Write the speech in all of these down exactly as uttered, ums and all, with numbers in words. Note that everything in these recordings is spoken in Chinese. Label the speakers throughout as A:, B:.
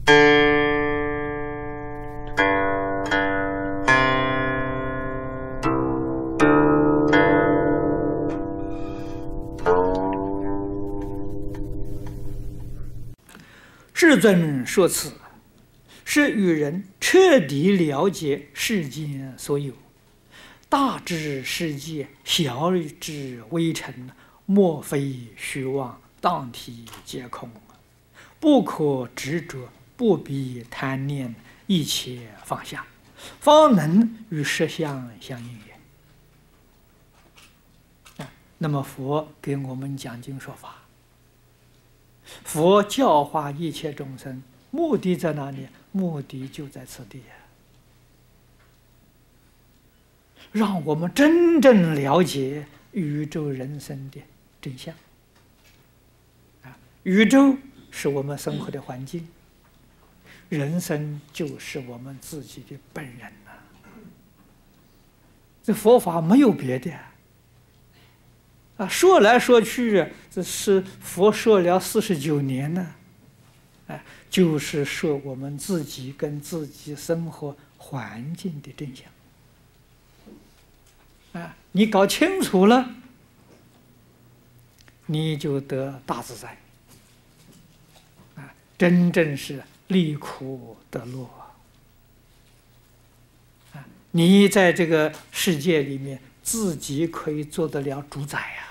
A: 世尊说此，是与人彻底了解世间所有，大至世界，小至微尘，莫非虚妄，当体皆空，不可执着，不必贪念，一切放下，方能与实相相应也。那么佛给我们讲经说法，佛教化一切众生，目的在哪里？目的就在此地，让我们真正了解宇宙人生的真相。啊，宇宙是我们生活的环境，人生就是我们自己的本人呐、啊。这佛法没有别的啊，说来说去，这是佛说了四十九年呢，哎，就是说我们自己跟自己生活环境的真相。啊，你搞清楚了，你就得大自在。啊，真正是离苦得乐。啊，你在这个世界里面，自己可以做得了主宰呀。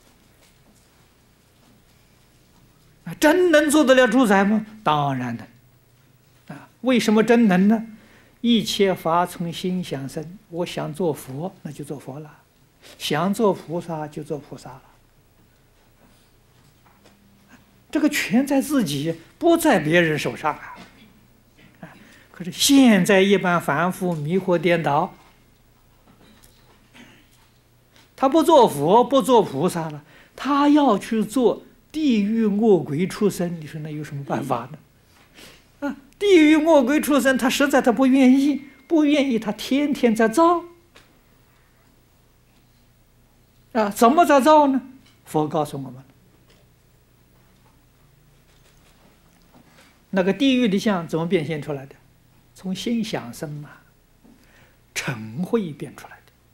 A: 真能做得了主宰吗？当然能。啊，为什么真能呢？一切法从心想生，我想做佛，那就做佛了；想做菩萨，就做菩萨了。这个全在自己，不在别人手上啊！啊，可是现在一般凡夫迷惑颠倒，他不做佛，不做菩萨了，他要去做地狱恶鬼畜生，你说那有什么办法呢？啊，地狱恶鬼畜生，他实在他不愿意，不愿意，他天天在造。啊，怎么在造呢？佛告诉我们，那个地狱的相怎么变现出来的？从心想生嘛，嗔恚变出来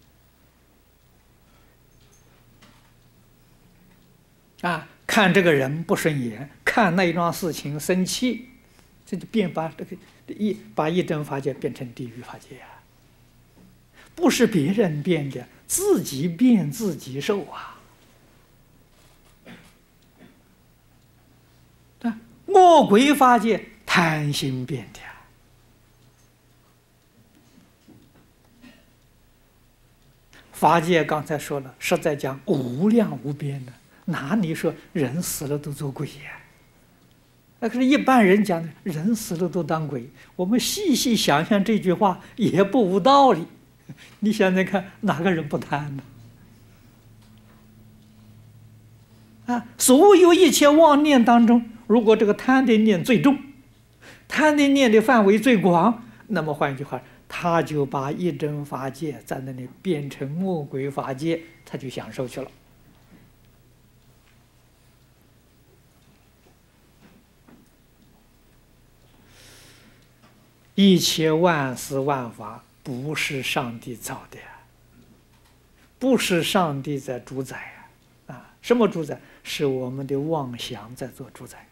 A: 的。啊，看这个人不顺眼，看那一桩事情生气，这就变把这个一把一真法界变成地狱法界啊！不是别人变的，自己变自己受啊！啊，恶鬼法界贪心变的。法界刚才说了，实在讲无量无边的。哪里说人死了都做鬼呀？那可是一般人讲的，人死了都当鬼。我们细细想想这句话也不无道理。你想想看，哪个人不贪呢？啊，所有一切妄念当中，如果这个贪的念最重，贪的念的范围最广，那么换句话，他就把一真法界在那里变成恶鬼法界，他就享受去了。一切万事万法不是上帝造的呀，不是上帝在主宰啊！啊，什么主宰？是我们的妄想在做主宰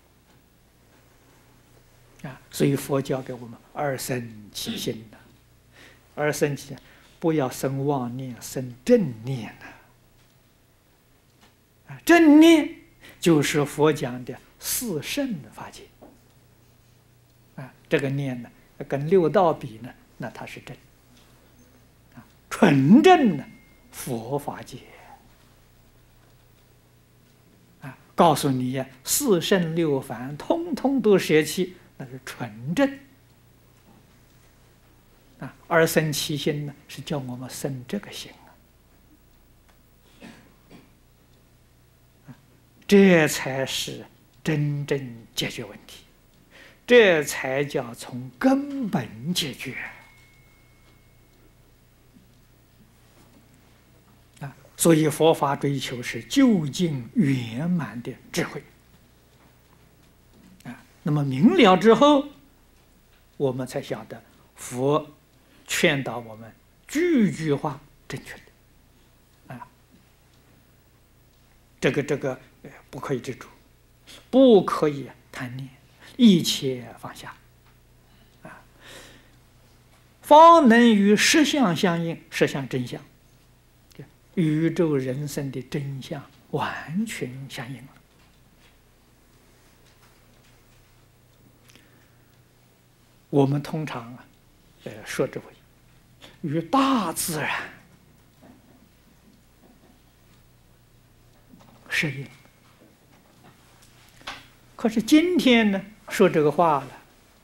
A: 啊！所以佛教给我们二生起心的，二生起，不要生妄念，生正念呐！啊，正念就是佛讲的四圣法界啊，这个念呢。跟六道比呢，那它是正啊，纯正的佛法界啊，告诉你呀，四圣六凡通通都舍弃，那是纯正啊。二生起心呢，是叫我们生这个心啊，这才是真正解决问题。这才叫从根本解决啊！所以佛法追求是究竟圆满的智慧啊。那么明了之后我们才晓得佛劝导我们句句话正确的啊，这个这个不可以执着，不可以贪念，一切放下啊，方能与实相相应，实相真相，宇宙人生的真相完全相应了。我们通常啊，呃，说之为与大自然适应。可是今天呢，说这个话了，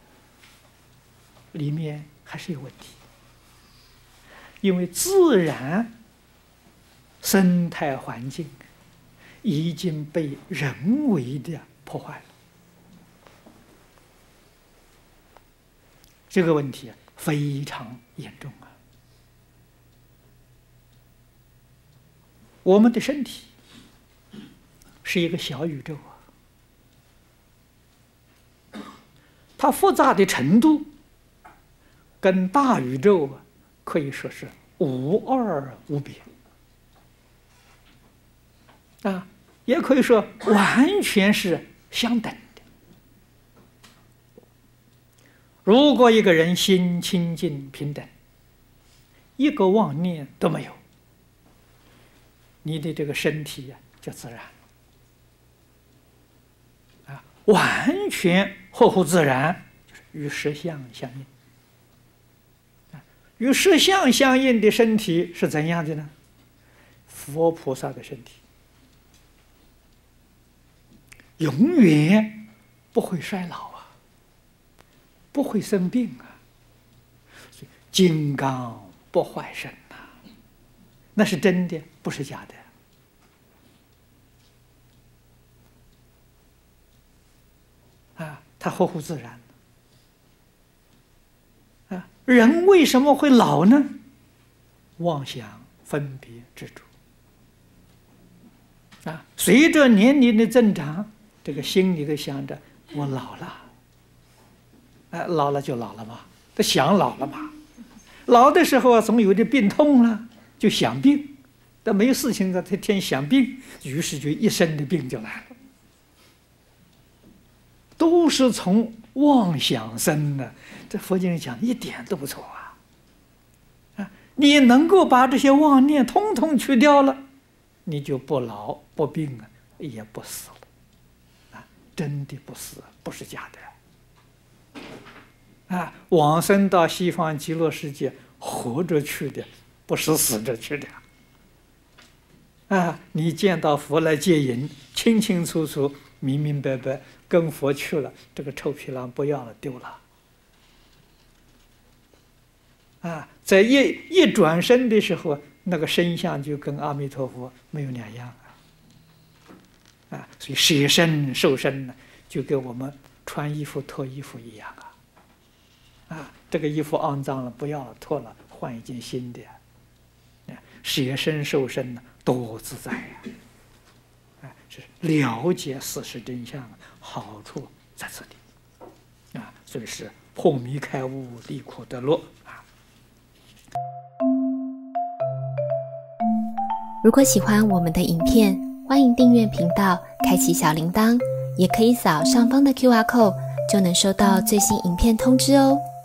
A: 里面还是有问题，因为自然生态环境已经被人为的破坏了。这个问题非常严重啊！我们的身体是一个小宇宙啊，它复杂的程度跟大宇宙啊可以说是无二无别啊，也可以说完全是相等。如果一个人心清净平等，一个妄念都没有，你的这个身体呀、啊、就自然啊，完全合乎自然，就是与实相相应。啊，与实相相应的身体是怎样的呢？佛菩萨的身体，永远不会衰老啊。不会生病啊，所以金刚不坏身呐、啊，那是真的，不是假的啊，它合乎自然啊。人为什么会老呢？妄想、分别、执着啊，随着年龄的增长，这个心里头想着我老了。哎，老了就老了嘛，他想老了嘛。老的时候啊，总有点病痛了，就想病。但没有事情了，他天想病，于是就一身的病就来了。都是从妄想生的。这佛经里讲一点都不错啊！啊，你能够把这些妄念通通去掉了，你就不老不病啊，也不死了。啊，真的不死，不是假的。啊，往生到西方极乐世界，活着去的，不是死着去的。啊，你见到佛来接引，清清楚楚、明明白白，跟佛去了，这个臭皮囊不要了，丢了。啊，在一一转身的时候，那个身相就跟阿弥陀佛没有两样啊。啊，所以舍身受身呢，就跟我们穿衣服脱衣服一样啊。啊，这个衣服肮脏了，不要了，脱了，换一件新的。啊，舍身受身呢，多自在呀！啊，是了解事实真相，好处在这里。啊，所以是破迷开悟，离苦得乐啊。
B: 如果喜欢我们的影片，欢迎订阅频道，开启小铃铛，也可以扫上方的 Q R code，就能收到最新影片通知哦。